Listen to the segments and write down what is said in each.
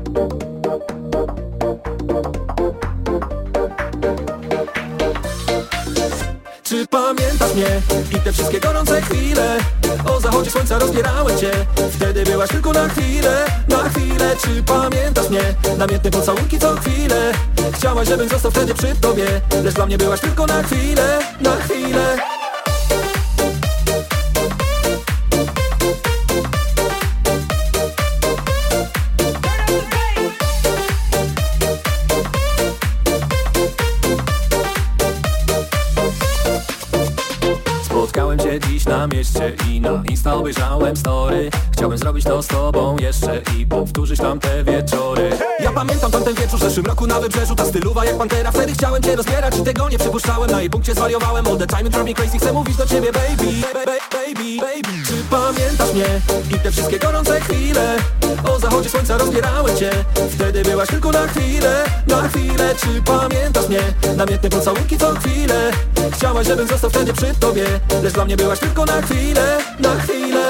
Czy pamiętasz mnie i te wszystkie gorące chwile? O zachodzie słońca rozbierałem cię, wtedy byłaś tylko na chwilę, na chwilę. Czy pamiętasz mnie? Namiętne pocałunki co chwilę. Chciałaś, żebym został wtedy przy tobie, lecz dla mnie byłaś tylko na chwilę, na chwilę. Spotkałem cię dziś na mieście i na Insta obejrzałem story. Chciałbym zrobić to z tobą jeszcze i powtórzyć tamte wieczory. Ja pamiętam tamten wieczór w zeszłym roku na Wybrzeżu. Ta stylowa jak Pantera, wtedy chciałem cię rozbierać i tego nie przypuszczałem. Na jej punkcie zwariowałem, all the time you drive me crazy. Chcę mówić do ciebie baby, baby, baby. Czy pamiętasz mnie i te wszystkie gorące chwile? O zachodzie słońca rozbierałem cię, wtedy byłaś tylko na chwilę, na chwilę. Czy pamiętasz mnie? Namiętne pocałunki co chwilę. Chciałaś, żebym został wtedy przy tobie, lecz dla mnie byłaś tylko na chwilę, na chwilę.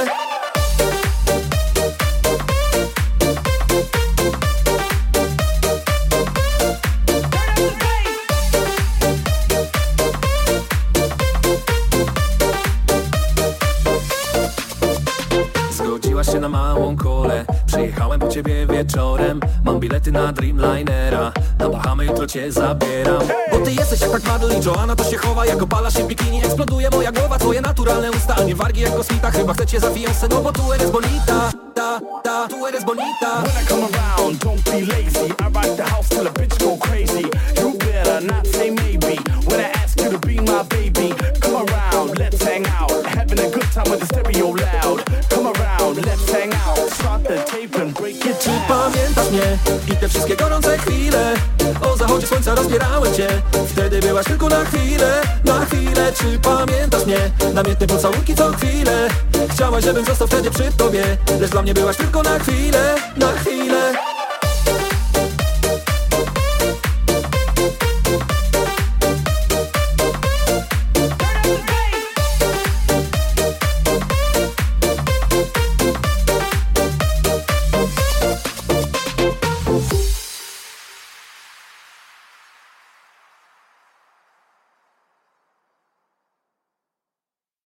Zgodziłaś się na małą kolę, przyjechałem po ciebie wieczorem. Mam bilety na Dreamlinera, na Bahamy jutro cię zabieram. Bo ty jesteś jak Madeleine, Joanna to się chowa. Jak opalasz się w bikini, eksploduje moja głowa. Twoje naturalne usta, a nie wargi jak kosmita. Chyba chcę cię za Fiancé, no bo tu eres bonita, tu eres bonita. When I come around, don't be lazy. I rock the house till a bitch go crazy. You better not say maybe when I ask you to be my baby. Come around, let's hang out. Having a good time with the stereo loud. Come around, let's hang out. Start the tape and break it Czy down. pamiętasz mnie i te wszystkie gorące chwile? O zachodzie słońca rozbierałem cię, wtedy byłaś tylko na chwilę, na chwilę. Czy pamiętasz mnie? Namiętne pocałunki co chwilę. Chciałaś, żebym został wtedy przy tobie, lecz dla mnie byłaś tylko na chwilę, na chwilę.